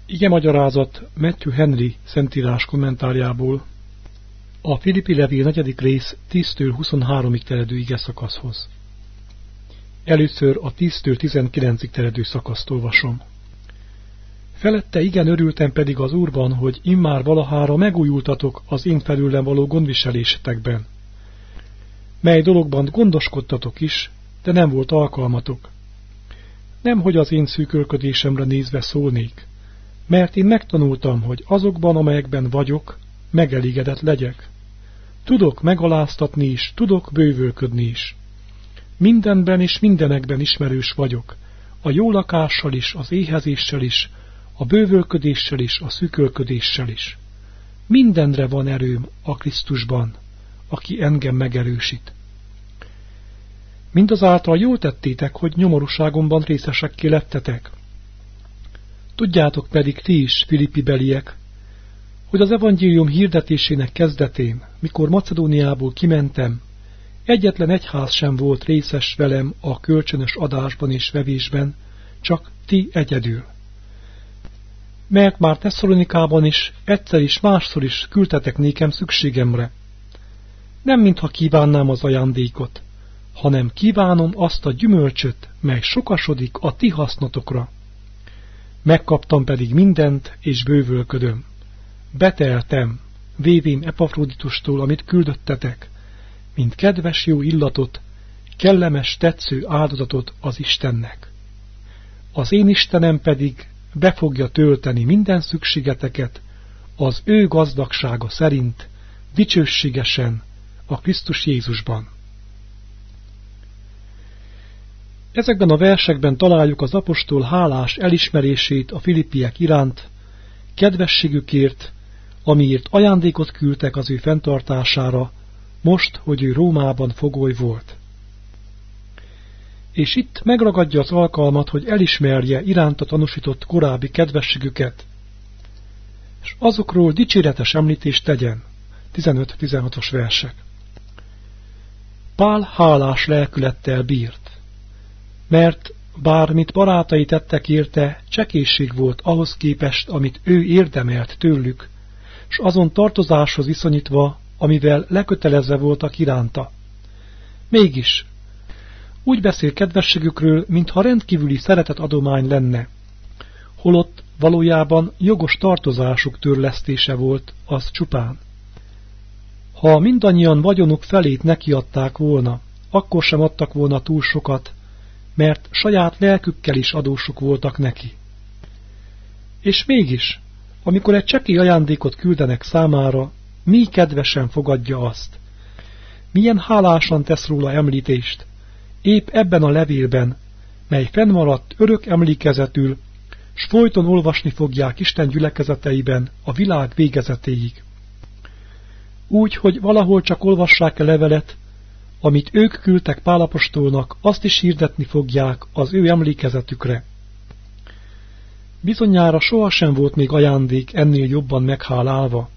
Ige magyarázat Matthew Henry szentírás kommentárjából a Filippi levél 4. rész 10-től 23-ig terjedő ige szakaszhoz. Először a 10-től 19-ig terjedő szakaszt olvasom. Felette igen örültem pedig az Úrban, hogy immár valahára megújultatok az én felőlem való gondviselésetekben, mely dologban gondoskodtatok is, de nem volt alkalmatok. Nemhogy az én szűkölködésemre nézve szólnék, mert én megtanultam, hogy azokban, amelyekben vagyok, megelégedett legyek. Tudok megaláztatni is, tudok bővölködni is. Mindenben és mindenekben ismerős vagyok, a jó lakással is, az éhezéssel is, a bővölködéssel is, a szűkölködéssel is. Mindenre van erőm a Krisztusban, aki engem megerősít. Mindazáltal jól tettétek, hogy nyomorúságomban részesekké lettetek. Tudjátok pedig ti is, Filippi beliek, hogy az evangélium hirdetésének kezdetén, mikor Macedóniából kimentem, egyetlen egyház sem volt részes velem a kölcsönös adásban és vevésben, csak ti egyedül. Mert már Tesszalonikában is, egyszer is, másszor is küldtetek nékem szükségemre. Nem mintha kívánnám az ajándékot, hanem kívánom azt a gyümölcsöt, mely sokasodik a ti hasznotokra. Megkaptam pedig mindent, és bővölködöm. Beteltem, vévén Epafroditustól, amit küldöttetek, mint kedves jó illatot, kellemes, tetsző áldozatot az Istennek. Az én Istenem pedig be fogja tölteni minden szükségeteket az ő gazdagsága szerint, dicsőségesen a Krisztus Jézusban. Ezekben a versekben találjuk az apostol hálás elismerését a filippiek iránt, kedvességükért, amiért ajándékot küldtek az ő fenntartására, most, hogy ő Rómában fogoly volt. És itt megragadja az alkalmat, hogy elismerje iránta tanúsított korábbi kedvességüket, és azokról dicséretes említést tegyen. 15-16-os versek. Pál hálás lelkülettel bírt, mert bármit barátai tettek érte, csekészség volt ahhoz képest, amit ő érdemelt tőlük, s azon tartozáshoz viszonyítva, amivel lekötelezve voltak iránta. Mégis, úgy beszél kedvességükről, mintha rendkívüli szeretetadomány lenne, holott valójában jogos tartozásuk törlesztése volt, az csupán. Ha mindannyian vagyonuk felét nekiadták volna, akkor sem adtak volna túl sokat, mert saját lelkükkel is adósok voltak neki. És mégis, amikor egy csekély ajándékot küldenek számára, mi kedvesen fogadja azt. Milyen hálásan tesz róla említést, épp ebben a levélben, mely fennmaradt örök emlékezetül, s folyton olvasni fogják Isten gyülekezeteiben a világ végezetéig. Úgy, hogy valahol csak olvassák a levelet, amit ők küldtek Pál apostolnak, azt is hirdetni fogják az ő emlékezetükre. Bizonyára sohasem volt még ajándék ennél jobban meghálálva.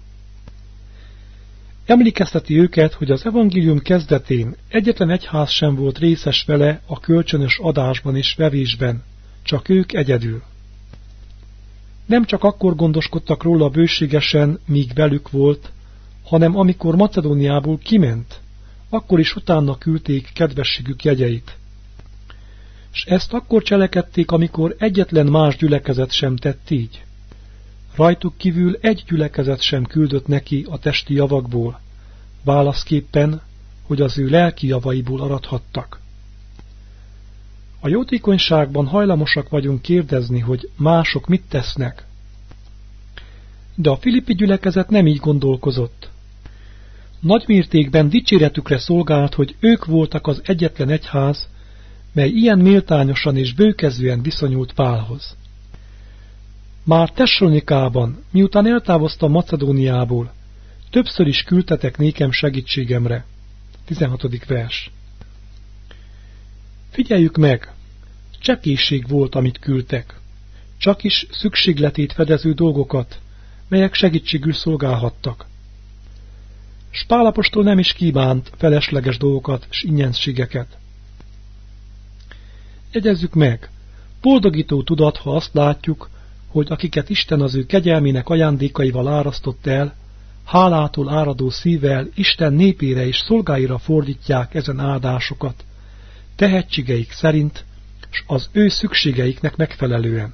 Emlékezteti őket, hogy az evangélium kezdetén egyetlen egyház sem volt részes vele a kölcsönös adásban és vevésben, csak ők egyedül. Nem csak akkor gondoskodtak róla bőségesen, míg velük volt, hanem amikor Macedóniából kiment, akkor is utána küldték kedvességük jegyeit. S ezt akkor cselekedték, amikor egyetlen más gyülekezet sem tett így. Rajtuk kívül egy gyülekezet sem küldött neki a testi javakból, válaszképpen, hogy az ő lelki javaiból arathattak. A jótékonyságban hajlamosak vagyunk kérdezni, hogy mások mit tesznek. De a filippi gyülekezet nem így gondolkozott. Nagymértékben dicséretükre szolgált, hogy ők voltak az egyetlen egyház, mely ilyen méltányosan és bőkezően viszonyult Pálhoz. Már Tesszalonikában, miután eltávoztam Macedóniából, többször is küldtetek nékem segítségemre. 16. vers. Figyeljük meg, csekészség volt, amit küldtek, csak is szükségletét fedező dolgokat, melyek segítségül szolgálhattak. S Pál apostol nem is kívánt felesleges dolgokat s ingyenségeket. Jegyezzük meg, boldogító tudat, ha azt látjuk, hogy akiket Isten az ő kegyelmének ajándékaival árasztott el, hálától áradó szívvel Isten népére és szolgáira fordítják ezen áldásokat, tehetségeik szerint, s az ő szükségeiknek megfelelően.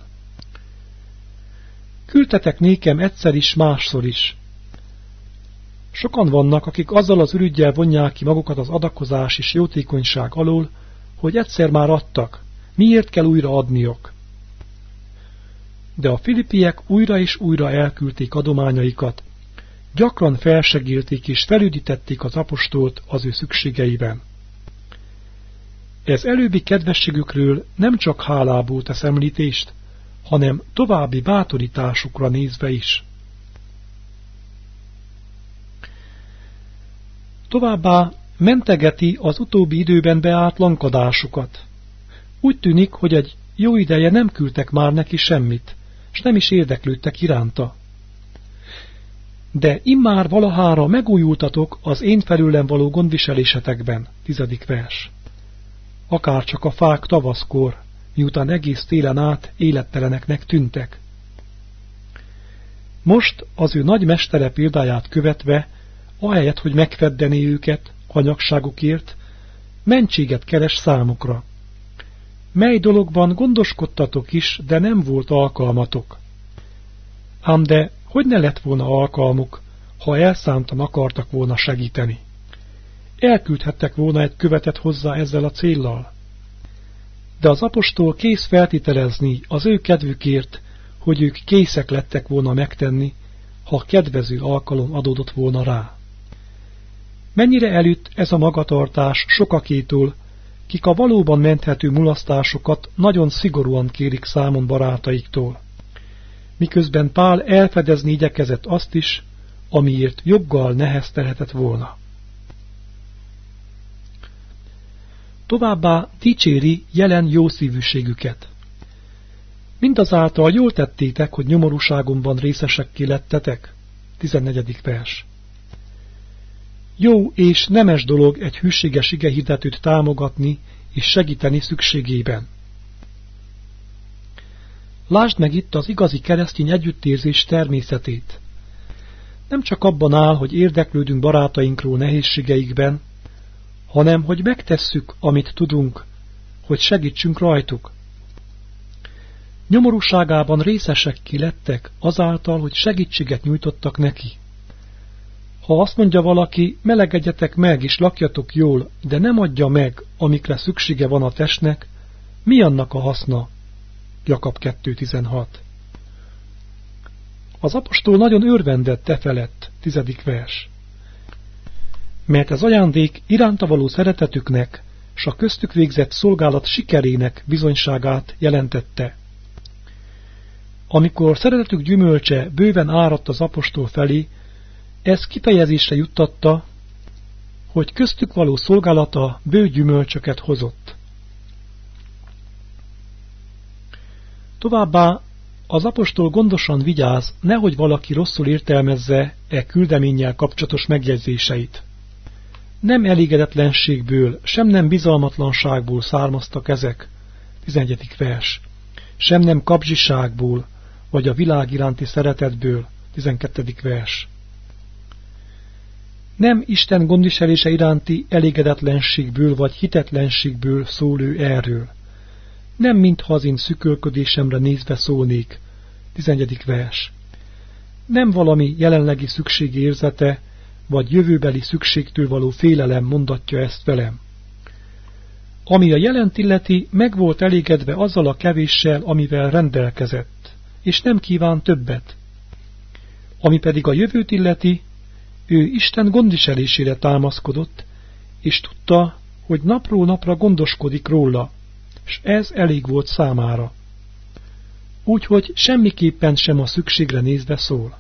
Küldtetek nékem egyszer is, másszor is. Sokan vannak, akik azzal az ürüggyel vonják ki magukat az adakozás és jótékonyság alól, hogy egyszer már adtak, miért kell újra adniok? De a filippiek újra és újra elküldték adományaikat, gyakran felsegélték és felüdítették az apostolt az ő szükségeiben. Ez előbbi kedvességükről nem csak hálából tesz említést, hanem további bátorításukra nézve is. Továbbá mentegeti az utóbbi időben beállt lankadásukat. Úgy tűnik, hogy egy jó ideje nem küldtek már neki semmit, s nem is érdeklődtek iránta. De immár valahára megújultatok az én felőlem való gondviselésetekben, 10. vers. Akárcsak a fák tavaszkor, miután egész télen át életteleneknek tűntek. Most az ő nagy mestere példáját követve, ahelyett, hogy megfeddené őket hanyagságukért, mentséget keres számukra. Mely dologban gondoskodtatok is, de nem volt alkalmatok. Ám de hogy ne lett volna alkalmuk, ha elszántan akartak volna segíteni? Elküldhettek volna egy követet hozzá ezzel a céllal. De az apostol kész feltételezni az ő kedvükért, hogy ők készek lettek volna megtenni, ha kedvező alkalom adódott volna rá. Mennyire elütt ez a magatartás sokakétól, kik a valóban menthető mulasztásokat nagyon szigorúan kérik számon barátaiktól, miközben Pál elfedezni igyekezett azt is, amiért joggal neheztelhetett volna. Továbbá dicséri jelen jószívűségüket. Mindazáltal jól tettétek, hogy nyomorúságomban részesekké lettetek. 14. vers. Jó és nemes dolog egy hűséges igehirdetőt támogatni és segíteni szükségében. Lásd meg itt az igazi keresztény együttérzés természetét. Nem csak abban áll, hogy érdeklődünk barátainkról nehézségeikben, hanem hogy megtesszük, amit tudunk, hogy segítsünk rajtuk. Nyomorúságában részesekké lettek azáltal, hogy segítséget nyújtottak neki. Ha azt mondja valaki, melegedjetek meg és lakjatok jól, de nem adja meg, amikre szüksége van a testnek, mi annak a haszna? Jakab 2.16. Az apostol nagyon örvendett e felett, 10. vers. Mert ez ajándék iránta való szeretetüknek, s a köztük végzett szolgálat sikerének bizonyságát jelentette. Amikor szeretetük gyümölcse bőven áradt az apostol felé, ez kifejezésre juttatta, hogy köztük való szolgálata bő gyümölcsöket hozott. Továbbá az apostol gondosan vigyáz, nehogy valaki rosszul értelmezze e küldeménnyel kapcsolatos megjegyzéseit. Nem elégedetlenségből, sem nem bizalmatlanságból származtak ezek, 11. vers, sem nem kapzsiságból, vagy a világ iránti szeretetből, 12. vers. Nem Isten gondviselése iránti elégedetlenségből vagy hitetlenségből szól ő erről. Nem mintha az én szükölködésemre nézve szólnék, 11. vers. Nem valami jelenlegi szükségérzete, vagy jövőbeli szükségtől való félelem mondatja ezt velem. Ami a jelent illeti, meg volt elégedve azzal a kevéssel, amivel rendelkezett, és nem kíván többet. Ami pedig a jövőt illeti, ő Isten gondviselésére támaszkodott, és tudta, hogy napról napra gondoskodik róla, s ez elég volt számára. Úgyhogy semmiképpen sem a szükségre nézve szól.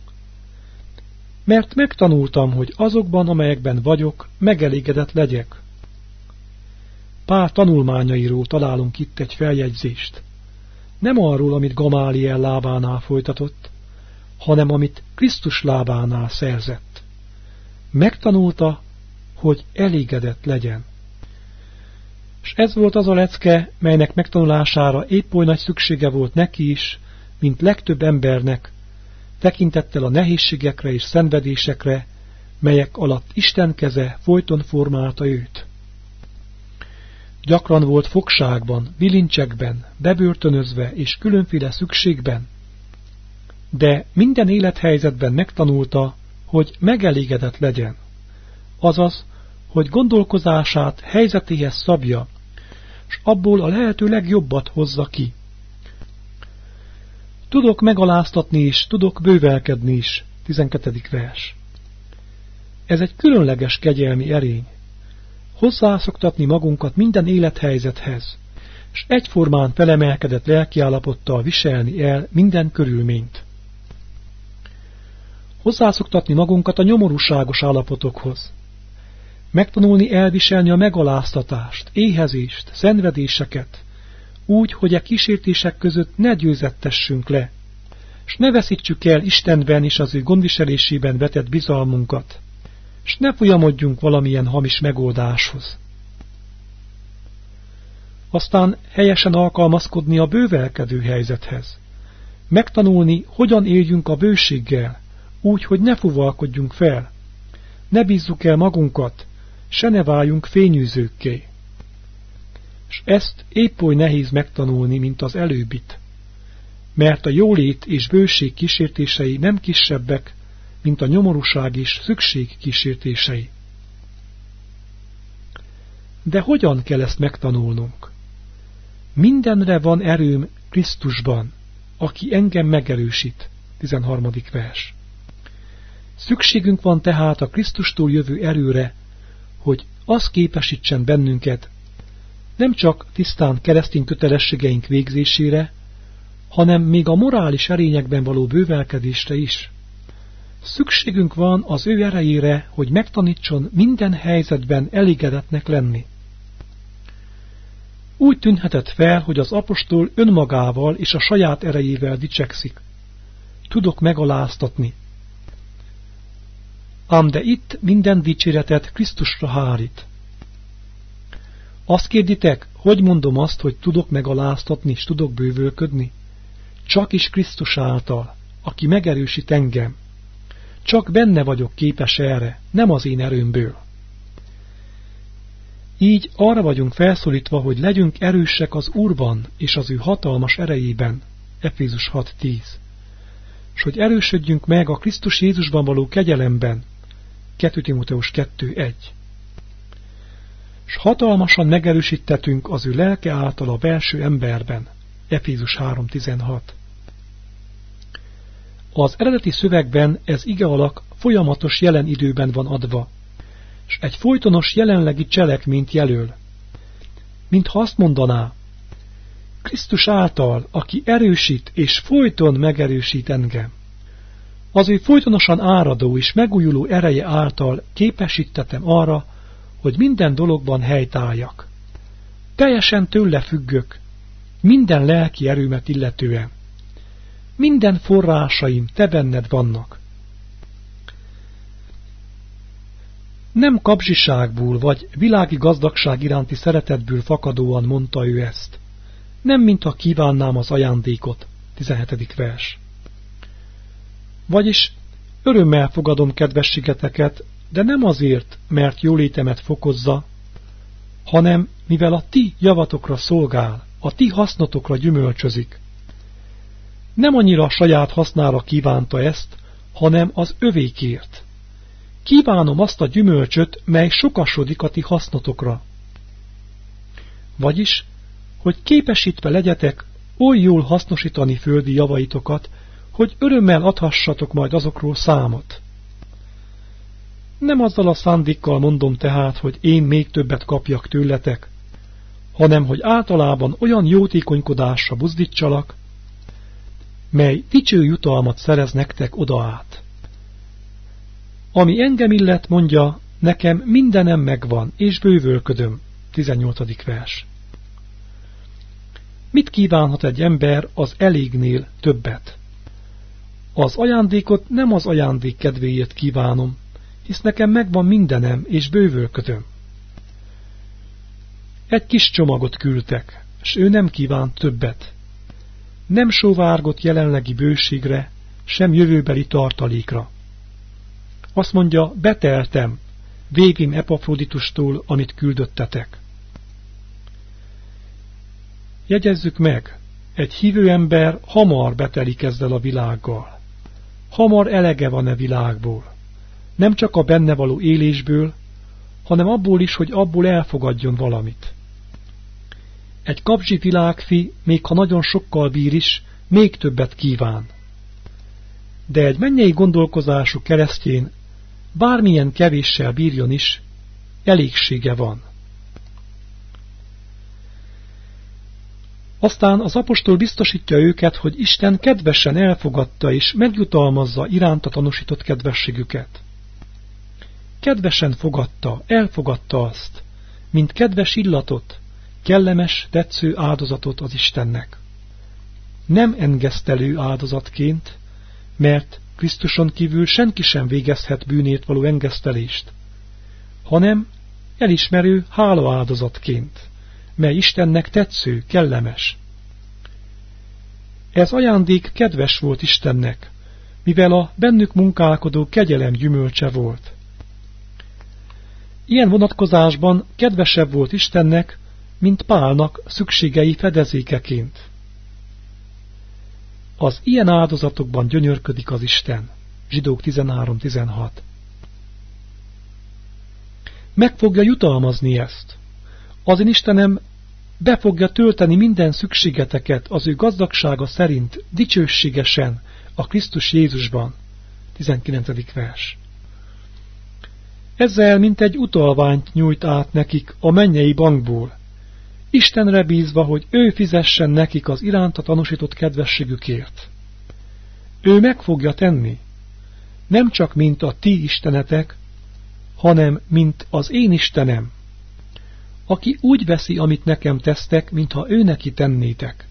Mert megtanultam, hogy azokban, amelyekben vagyok, megelégedett legyek. Pál tanulmányairól találunk itt egy feljegyzést. Nem arról, amit Gamáliel lábánál folytatott, hanem amit Krisztus lábánál szerzett. Megtanulta, hogy elégedett legyen. És ez volt az a lecke, melynek megtanulására épp oly nagy szüksége volt neki is, mint legtöbb embernek, tekintettel a nehézségekre és szenvedésekre, melyek alatt Isten keze folyton formálta őt. Gyakran volt fogságban, bilincsekben, bebörtönözve és különféle szükségben, de minden élethelyzetben megtanulta, hogy megelégedett legyen, azaz, hogy gondolkozását helyzetéhez szabja, s abból a lehető legjobbat hozza ki. Tudok megaláztatni is, tudok bővelkedni is. 12. vers. Ez egy különleges kegyelmi erény. Hozzászoktatni magunkat minden élethelyzethez, s egyformán felemelkedett lelkiállapottal viselni el minden körülményt. Hozzászoktatni magunkat a nyomorúságos állapotokhoz. Megtanulni elviselni a megaláztatást, éhezést, szenvedéseket, úgy, hogy a kísértések között ne győzettessünk le, s ne veszítsük el Istenben és az ő gondviselésében vetett bizalmunkat, s ne folyamodjunk valamilyen hamis megoldáshoz. Aztán helyesen alkalmazkodni a bővelkedő helyzethez, megtanulni, hogyan éljünk a bőséggel, úgy, hogy ne fuvalkodjunk fel, ne bízzuk el magunkat, se ne váljunk fényűzőkké. S ezt épp oly nehéz megtanulni, mint az előbbit, mert a jólét és bőség kísértései nem kisebbek, mint a nyomorúság és szükség kísértései. De hogyan kell ezt megtanulnunk? Mindenre van erőm Krisztusban, aki engem megerősít. 13. vers. Szükségünk van tehát a Krisztustól jövő erőre, hogy az képesítsen bennünket, nem csak tisztán keresztény kötelességeink végzésére, hanem még a morális erényekben való bővelkedésre is. Szükségünk van az ő erejére, hogy megtanítson minden helyzetben elégedettnek lenni. Úgy tűnhetett fel, hogy az apostol önmagával és a saját erejével dicsekszik. Tudok megaláztatni. Ám de itt minden dicséretet Krisztusra hárít. Azt kérditek, hogy mondom azt, hogy tudok megaláztatni és tudok bővölködni? Csak is Krisztus által, aki megerősít engem. Csak benne vagyok képes erre, nem az én erőmből. Így arra vagyunk felszólítva, hogy legyünk erősek az Úrban és az ő hatalmas erejében, Efézus 6.10, s hogy erősödjünk meg a Krisztus Jézusban való kegyelemben, 2 Timóteus 2.1. S hatalmasan megerősítetünk az ő lelke által a belső emberben, Efézus 3.16. Az eredeti szövegben ez igealak folyamatos jelen időben van adva, s egy folytonos jelenlegi cselekményt jelöl. Mintha azt mondaná, Krisztus által, aki erősít és folyton megerősít engem. Az ő folytonosan áradó és megújuló ereje által képesítettem arra, hogy minden dologban helytálljak. Teljesen tőle függök, minden lelki erőmet illetően. Minden forrásaim te benned vannak. Nem kapzsiságból vagy világi gazdagság iránti szeretetből fakadóan mondta ő ezt. Nem mintha kívánnám az ajándékot. 17. vers. Vagyis örömmel fogadom kedvességeteket, de nem azért, mert jólétemet fokozza, hanem mivel a ti javatokra szolgál, a ti hasznotokra gyümölcsözik. Nem annyira a saját hasznára kívánta ezt, hanem az övékért. Kívánom azt a gyümölcsöt, mely sokasodik a ti hasznotokra. Vagyis, hogy képesítve legyetek oly jól hasznosítani földi javaitokat, hogy örömmel adhassatok majd azokról számot. Nem azzal a szándékkal mondom tehát, hogy én még többet kapjak tőletek, hanem hogy általában olyan jótékonykodásra buzdítsalak, mely dicső jutalmat szerez nektek oda át. Ami engem illet, mondja, nekem mindenem megvan, és bővölködöm. 18. vers. Mit kívánhat egy ember az elégnél többet? Az ajándékot nem az ajándék kedvéért kívánom, hisz nekem megvan mindenem, és bővölködöm. Egy kis csomagot küldtek, s ő nem kívánt többet. nem sóvárgott jelenlegi bőségre, sem jövőbeli tartalékra. Azt mondja, beteltem, végim Epafroditustól, amit küldöttetek. Jegyezzük meg, egy hívő ember hamar betelik ezzel a világgal. Hamar elege van e világból. Nem csak a benne való élésből, hanem abból is, hogy abból elfogadjon valamit. Egy kapzsi világfi, még ha nagyon sokkal bír is, még többet kíván. De egy mennyei gondolkozású keresztjén, bármilyen kevéssel bírjon is, elégsége van. Aztán az apostol biztosítja őket, hogy Isten kedvesen elfogadta és megjutalmazza iránta tanúsított kedvességüket. Kedvesen fogadta, elfogadta azt, mint kedves illatot, kellemes, tetsző áldozatot az Istennek. Nem engesztelő áldozatként, mert Krisztuson kívül senki sem végezhet bűnért való engesztelést, hanem elismerő hálaáldozatként, mely Istennek tetsző, kellemes. Ez ajándék kedves volt Istennek, mivel a bennük munkálkodó kegyelem gyümölcse volt. Ilyen vonatkozásban kedvesebb volt Istennek, mint Pálnak szükségei fedezékeként. Az ilyen áldozatokban gyönyörködik az Isten. Zsidók 13:16. Meg fogja jutalmazni ezt. Az én Istenem be fogja tölteni minden szükségeteket az ő gazdagsága szerint dicsőségesen a Krisztus Jézusban. 19. vers. Ezzel mint egy utalványt nyújt át nekik a mennyei bankból, Istenre bízva, hogy ő fizessen nekik az iránta tanúsított kedvességükért. Ő meg fogja tenni, nem csak mint a ti istenetek, hanem mint az én Istenem, aki úgy veszi, amit nekem tesztek, mintha ő neki tennétek.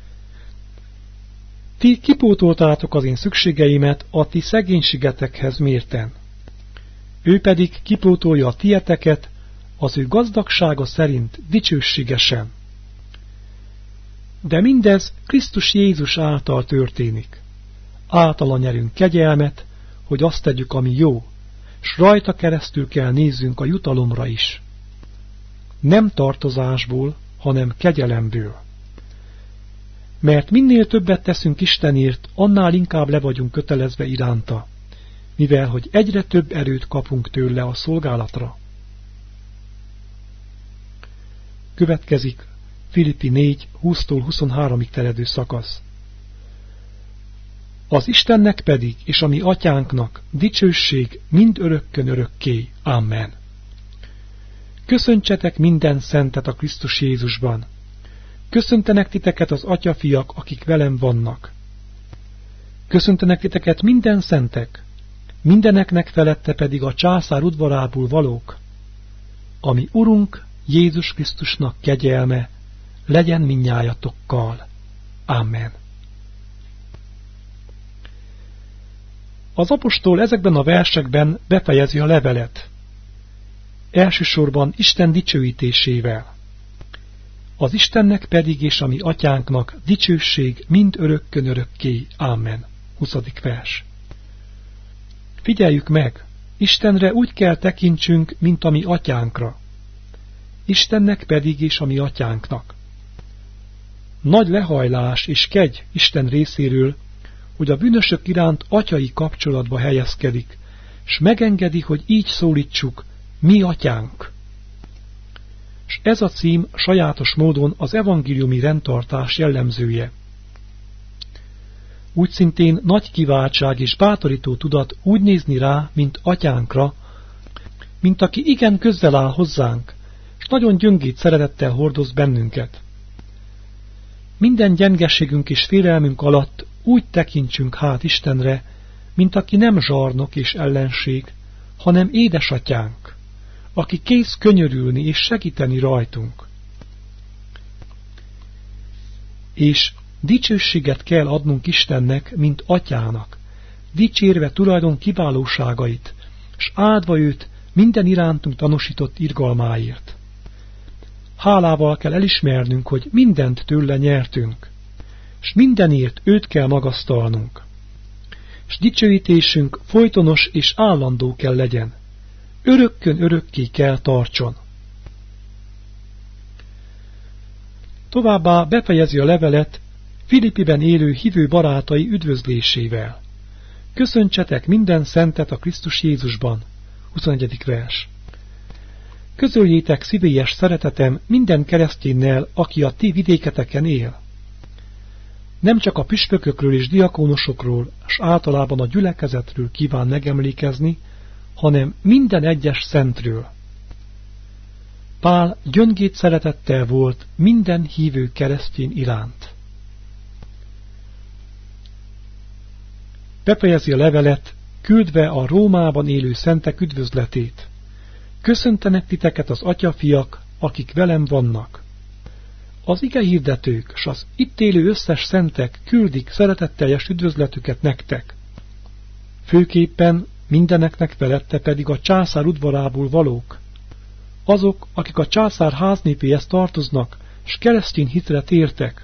Ti kipótoltátok az én szükségeimet a ti szegénységetekhez mérten. Ő pedig kipótolja a tieteket az ő gazdagsága szerint dicsőségesen. De mindez Krisztus Jézus által történik. Általa nyerünk kegyelmet, hogy azt tegyük, ami jó, s rajta keresztül kell nézzünk a jutalomra is. Nem tartozásból, hanem kegyelemből. Mert minél többet teszünk Istenért, annál inkább le vagyunk kötelezve iránta, mivel hogy egyre több erőt kapunk tőle a szolgálatra. Következik Filippi 4, 20-tól 23-ig terjedő szakasz. Az Istennek pedig, és a mi atyánknak dicsőség mind örökkön örökké. Amen. Köszöntsetek minden szentet a Krisztus Jézusban. Köszöntenek titeket az atyafiak, akik velem vannak. Köszöntenek titeket minden szentek, mindeneknek felette pedig a császár udvarából valók. Ami Urunk Jézus Krisztusnak kegyelme legyen mindnyájatokkal. Amen. Az apostol ezekben a versekben befejezi a levelet. Elsősorban Isten dicsőítésével. Az Istennek pedig és a mi atyánknak dicsőség mind örökkön örökké. Amen. 20. vers. Figyeljük meg, Istenre úgy kell tekintsünk, mint a mi atyánkra. Istennek pedig és a mi atyánknak. Nagy lehajlás és kegy Isten részéről, hogy a bűnösök iránt atyai kapcsolatba helyezkedik, s megengedi, hogy így szólítsuk, mi atyánk. S ez a cím sajátos módon az evangéliumi rendtartás jellemzője. Úgy szintén nagy kiváltság és bátorító tudat úgy nézni rá, mint atyánkra, mint aki igen közel áll hozzánk, s nagyon gyöngét szeretettel hordoz bennünket. Minden gyengeségünk és félelmünk alatt úgy tekintsünk hát Istenre, mint aki nem zsarnok és ellenség, hanem édesatyánk, aki kész könyörülni és segíteni rajtunk. És dicsőséget kell adnunk Istennek, mint atyának, dicsérve tulajdon kiválóságait, s áldva őt minden irántunk tanúsított irgalmáért. Hálával kell elismernünk, hogy mindent tőle nyertünk, s mindenért őt kell magasztalnunk. S dicsőítésünk folytonos és állandó kell legyen, örökkön örökké kell tartson. Továbbá befejezi a levelet Filippiben élő hívő barátai üdvözlésével. Köszöntsetek minden szentet a Krisztus Jézusban. 21. vers. Közöljétek szívélyes szeretetem minden kereszténynel, aki a ti vidéketeken él. Nem csak a püspökökről és diakónosokról, s általában a gyülekezetről kíván megemlékezni, hanem minden egyes szentről. Pál gyöngét szeretettel volt minden hívő keresztény iránt. Befejezi a levelet, küldve a Rómában élő szentek üdvözletét. Köszöntenek titeket az atyafiak, akik velem vannak. Az igehirdetők s az itt élő összes szentek küldik szeretetteljes üdvözletüket nektek. Főképpen mindeneknek felette pedig a császár udvarából valók, azok, akik a császár háznépéhez tartoznak, s keresztény hitre tértek.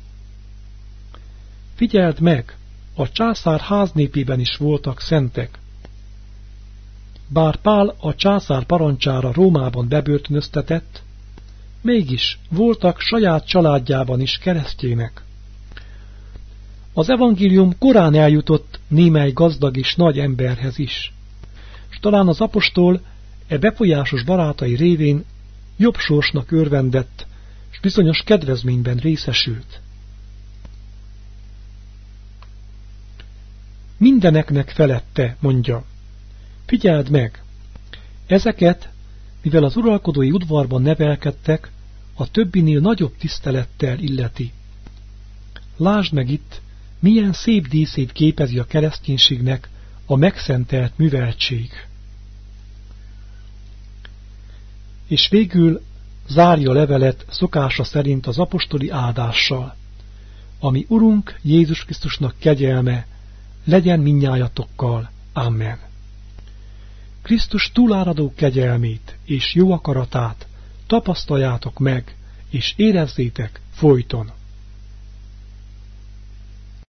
Figyeld meg, a császár háznépében is voltak szentek. Bár Pál a császár parancsára Rómában bebörtönöztetett, mégis voltak saját családjában is keresztjének. Az evangélium korán eljutott némely gazdag és nagy emberhez is, s talán az apostol befolyásos barátai révén jobb sorsnak örvendett, s bizonyos kedvezményben részesült. Mindeneknek felette, mondja. Figyeld meg! Ezeket, mivel az uralkodói udvarban nevelkedtek, a többinél nagyobb tisztelettel illeti. Lásd meg itt, milyen szép díszét képezi a kereszténységnek a megszentelt műveltség. És végül zárja levelet szokása szerint az apostoli áldással, ami Urunk Jézus Krisztusnak kegyelme legyen mindnyájatokkal. Amen. Krisztus túláradó kegyelmét és jó akaratát tapasztaljátok meg, és érezzétek folyton.